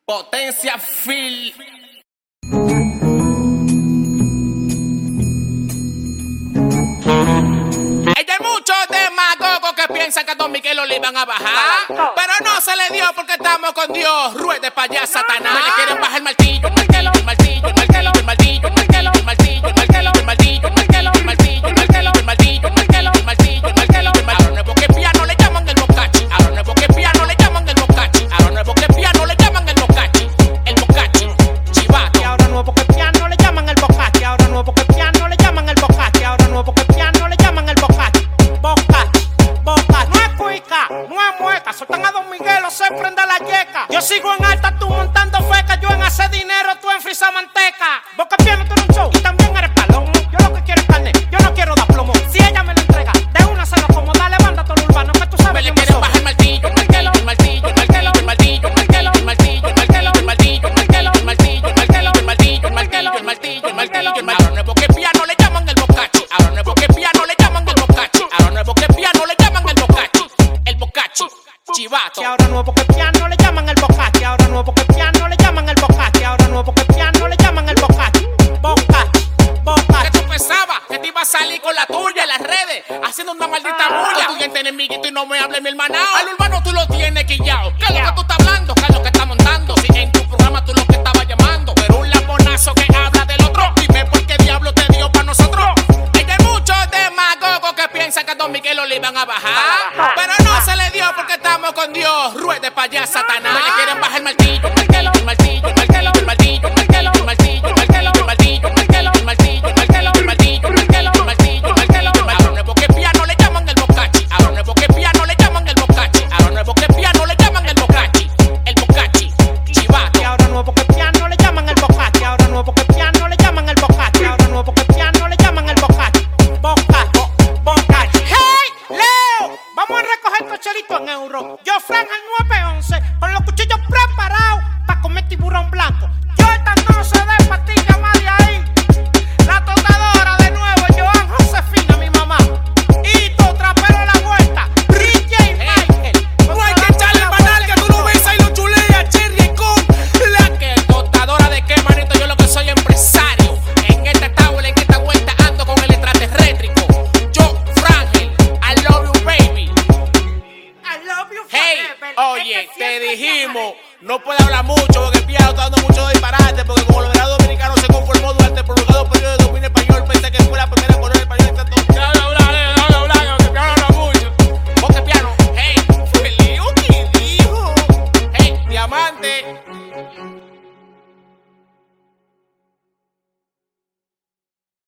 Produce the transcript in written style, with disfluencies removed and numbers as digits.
Potencia Phil. Hay muchos demagogos que piensan que a Don Miguel lo iban a bajar, pero no se le dio porque estamos con Dios. Ruede para allá, Satanás. Me le quieren bajar el martillo, el martillo, el martillo, el martillo, el martillo, el martillo, el martillo, el martillo, el martillo, el martillo, el martillo, el martillo, el martillo, el martillo, el martillo, el martillo. A los nuevos que piano le llaman el bocachi. A los nuevos que piano le llaman el bocachi. A los nuevos que piano le llaman el bocachi. El bocachi, chivato. Y ahora nuevo que piano le llaman el bocachi. Ahora nuevo que piano le llaman el bocachi. Ahora nuevo que piano le llaman el bocachi. Bocachi, bocachi. No es cuica, no es mueca. Soltan a Don Miguelo, se prende la yeca. Yo sigo en alta, tú montando feca. Yo en hacer dinero, tú en frisa manteca. Boca piano, tú eres un show y también eres palomo. Yo lo que quiero es carne, yo no quiero dar plomo. Si ella me lo entrega, de una se lo como. Dale banda a todo lo urbano, que tú sabes. Me le quieren bajar el martillo, el martillo, el martillo, el martillo, el martillo, el martillo, el martillo, el martillo, el martillo, el martillo, el martillo, el martillo, el martillo, el martillo, el martillo, el martillo. A los nuevos que piano le llaman el bocachi. A los nuevos que piano le llaman el bocachi. A los nuevos que piano le llaman el bocachi. El bocachi, chivato. Y ahora nuevo que piano le llaman el bocachi. Ahora nuevo que piano le llaman el bocachi. Ahora nuevo que piano le llaman el bocachi. Bocachi, bocachi. ¿Qué tú pensabas? Que te iba a salir con la tuya en las redes, haciendo una maldita bulla. Tu gente enemiguito y no me hables mi hermanao. Al urbano tú lo tienes quillao. ¿Qué es lo que tú estás hablando? ¿Qué es lo que estás montando? Si en tu programa tú lo que estabas llamando, pero un lambonazo que habla del otro. Dime por qué diablo te dio para nosotros. Hay muchos demagogos que piensan que a Don Miguel lo iban a bajar, pero no se le dio porque estamos con Dios. Ruede para allá, Satanás. Me le quieren bajar el martillo, el martillo, el martillo, el martillo, el martillo, el martillo, el martillo, el martillo, el martillo, el martillo, el martillo, el martillo, el martillo, el martillo, el martillo, el martillo. A los nuevos que piano le llaman el bocachi. A los nuevos que piano le llaman el bocachi. A los nuevos que piano le llaman el bocachi. El bocachi, chivato. Y ahora nuevo que piano le llaman el bocachi. Ahora nuevo que piano le llaman el bocachi. Ahora nuevo que piano le llaman el bocachi. Bocachi, bocachi. ¡Hey, Leo! Vamos a recoger estos chelitos en euro. Yo franja el 911 con los cuchillos preparados para comer tiburón blanco. Yo esta no se dé patilla más de ahí. La totadora de nuevo, Joan Josefina, mi mamá. Y tu trapero a la vuelta, DJ Michael. No hay que echarle banal que tú no ves ahí los chuleas, Cherry con la que tostadora de qué, manito. Yo lo que soy empresario. En esta tabla, en esta vuelta ando con el extraterrétrico. Yo, Frangel, I love you, baby. I love you Hey, forever. oye, Es que te siempre dijimos, no puede hablar mucho porque el piano está dando mucho disparate. Porque como los veranos dominicanos se conformó durante el prolongado periodo de dominio español, pensé que fue la primera colonia española. Está todo. Que el piano habla mucho. Porque piano, hey, feliz, ¿qué dijo? Hey, diamante.